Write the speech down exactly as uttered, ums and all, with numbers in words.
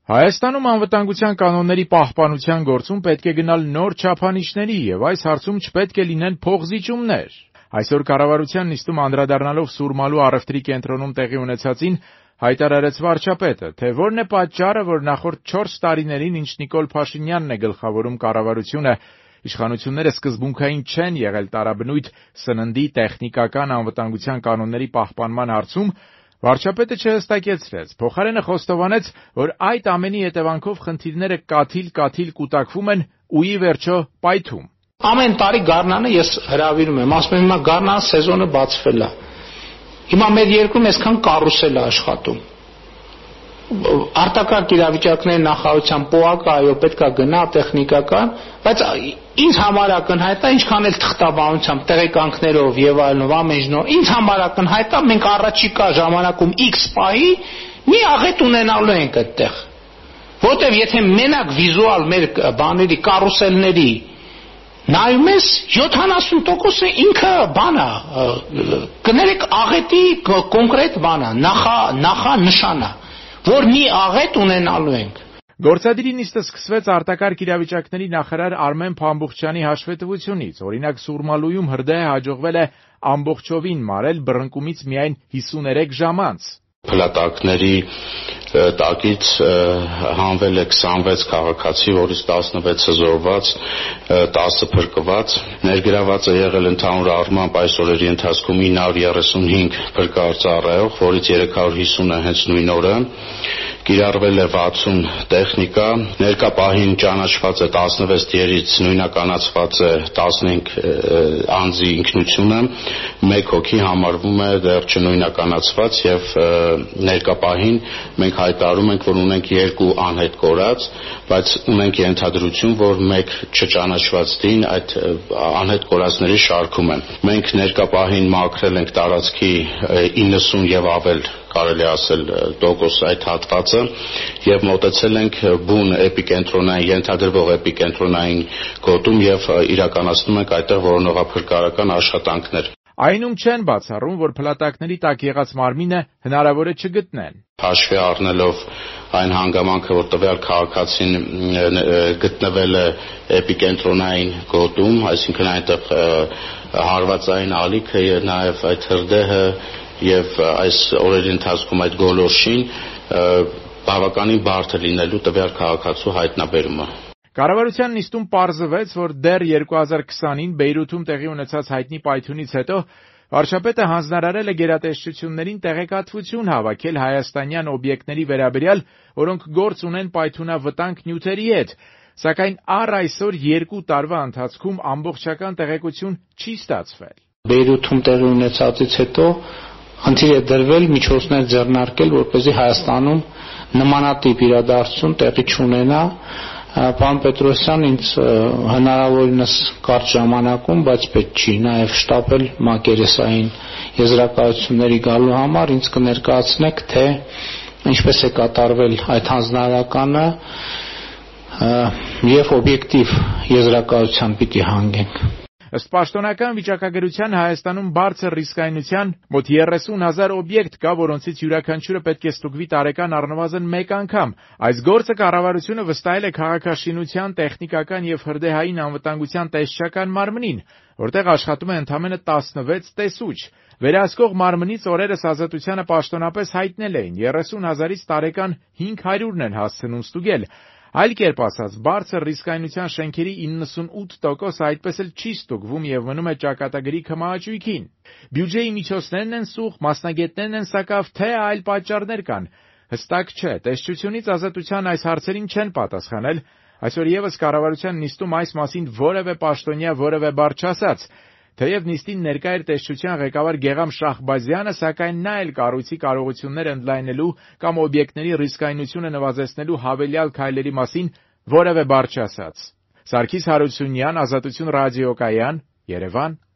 Հայաստանում անվտանգության կանոնների պահպանության գործում պետք է գնալ նոր չափանիշների և այս հարցում չպետք է լինեն փոխզիջումներ։ Այսօր կառավարության նիստում անդրադառնալով Սուրմալու առևտրի կենտրոնում տեղի ունեցածին, հայտարարեց վարչապետը, թե որն է պատճառը, որ նախորդ չորս տարիներին, ինչ Նիկոլ Փաշինյանն է գլխավորում կառավարությունը, իշխանությունները սկզբունքային չեն եղել տարաբնույթ սննդի տեխնիկական անվտանգության կանոնների պահպանման հարցում, վարչապետը չհստակեցրեց, փոխարենը խոստովանեց, որ այդ ամենի հետևանքով խնդիրները կաթիլ-կաթիլ կուտակվում են ու ի վերջո պայթում։ Ամեն տարի գարնանը ես հրավիրում եմ, ասում եմ հիմա գարնան սեզոնը բացվել է։ Հիմա մեր երկրում այսքան կարուսել է աշխատում։ Արտակարգ իրավիճակների նախարարության պոակը այո պետք է գնա տեխնիկական, բայց ինձ համար ակնհայտ է ինչքան էլ թղթաբանությամբ տեղեկանքներով եւ այլնով ամենժնով ինձ համար ակնհայտ է մենք առաջիկա ժամանակում X պահի մի աղետ ունենալու ենք այդտեղ, որտեւ եթե մենակ վիզուալ մեր բաների կարուսելների նայում ես յոթանասուն տոկոսը ինքը բան է, կներեք աղետի կոնկրետ բան է, նախա նախանշան է, որ մի աղետ ունենալու ենք։ Գործադիրի նիստը սկսվեց արտակարգ իրավիճակների նախարար Արմեն Փամբուխչյանի հաշվետվությունից, օրինակ Սուրմալույում հրդեհը հաջողվել է ամբողջովին մարել բռնկումից միայն հիսուներեք ժամ անց։ Փլատակների տակից հանվել է քսանվեց քաղաքացի, որից տասնվեցը զոհված, տասը փրկված։ Ներգրաված է եղել ընդհանուր առմամբ այս օրերի ընթացքում ինը հարյուր երեսունհինգ փրկարծառայող, որից երեք հարյուր հիսունը հենց նույն օրը։ Կիրառվել է վաթսուն տեխնիկա, ներկա պահին ճանաչված է տասնվեց դիերից նույնականացված է տասնհինգ անձի ինքնությունը, մեկ հոգի համարվում է դեռ չնույնականացված եւ ներկա պահին մենք հայտարարում ենք, որ ունենք երկու անհետ կորած, բայց ունենք ենթադրություն, որ մեկ չճանաչված դին այդ անհետ կորածների շարքում է։ Մենք ներկա պահին մաքրել ենք տարածքի իննսուն եւ ավել կարելի ասել տոկոս այդ հատվածը եւ մոտեցել ենք բուն էպիկենտրոնային ենթադրվող էպիկենտրոնային գոտում եւ իրականացնում ենք այդտեղ որոնողափրկարական աշխատանքներ։ Այնում չեն բացառում, որ փլատակների տակ եղած մարմինը հնարավոր է չգտնեն։ Հաշվի առնելով այն հանգամանքը, որ տվյալ քաղաքացին գտնվել է էպիկենտրոնային գոտում, այսինքն այնտեղ հարվածային ալիքը եւ նաեւ այդ հրդեհը եւ այս օրերի ընթացքում այդ գոլորշին բավականին բարդ է լինելու տվյալ քաղաքացու հայտնաբերումը։ Կառավարության նիստում պարզվեց, որ դեռ երկու հազար քսանին Բեյրութում տեղի ունեցած հայտնի պայթյունից հետո վարչապետը հանձնարարել է գերատեսչություններին տեղեկատվություն հավաքել հայաստանյան օբյեկտների վերաբերյալ, որոնք գործ ունեն պայթյունավտանգ նյութերի հետ, սակայն առ այսօր երկու տարվա ընթացքում ամբողջական տեղեկություն չի ստացվել։ Բեյրութում տեղի ունեցածից հետո խնդիր է դրվել միջոցներ ձեռնարկել, որպեսզի Հայաստանում նմանատիպ իրադարձություն տեղի չունենա։ Պարոն Պետրոսյան, ինձ հնարավորինս կարճ ժամանակում, բայց պետք չի նաև շտապել մակերեսային եզրակացությունների գալու համար, ինձ կներկայացնեք, թե ինչպես է կատարվել այդ հանձնարարականը եւ օբյեկտիվ եզրակացության պիտի հանգենք։ Ըստ պաշտոնական վիճակագրության Հայաստանում բարձր ռիսկայնության մոտ երեսուն հազար օբյեկտ կա, որոնցից յուրաքանչյուրը պետք է ստուգվի տարեկան առնվազն մեկ անգամ։ Այս գործը կառավարությունը վստահել է քաղաքաշինության, տեխնիկական եւ հրդեհային անվտանգության տեսչական մարմնին, որտեղ աշխատում է ընդամենը տասնվեց տեսուչ։ Վերահսկող մարմնից օրերս Ազատությանը պաշտոնապես հայտնել էին երեսուն հազարից տարեկան հինգ հարյուրն են հասցնում ստուգել։ Այլ կերպ ասած, բարձր ռիսկայնության շենքերի իննսունութ տոկոսը այդպես էլ չի ստուգվում եւ մնում է ճակատագրի քմահաճույքին։ Բյուջեի միջոցներն են սուղ, մասնագետներն են սակավ, թե այլ պատճառներ կան։ Հստակ չէ, տեսչությունից Ազատության այս հարցերին չեն պատասխանել։ Այսօր եւս կառավարության նիստում այս մասին որևէ պաշտոնյա որևէ բառ չասաց։ Թեև նիստին ներկա էր տեսչության ղեկավար Գեգամ Շահբազյանը, սակայն նա էլ կառույցի կարողությունները ընդլայնելու կամ օբյեկտների ռիսկայնությունը նվազեցնելու հավելյալ քայլերի մասին որևէ բառ չասաց։ Սարգիս Հարությունյան, Ազատություն ռադիոկայան, Երևան։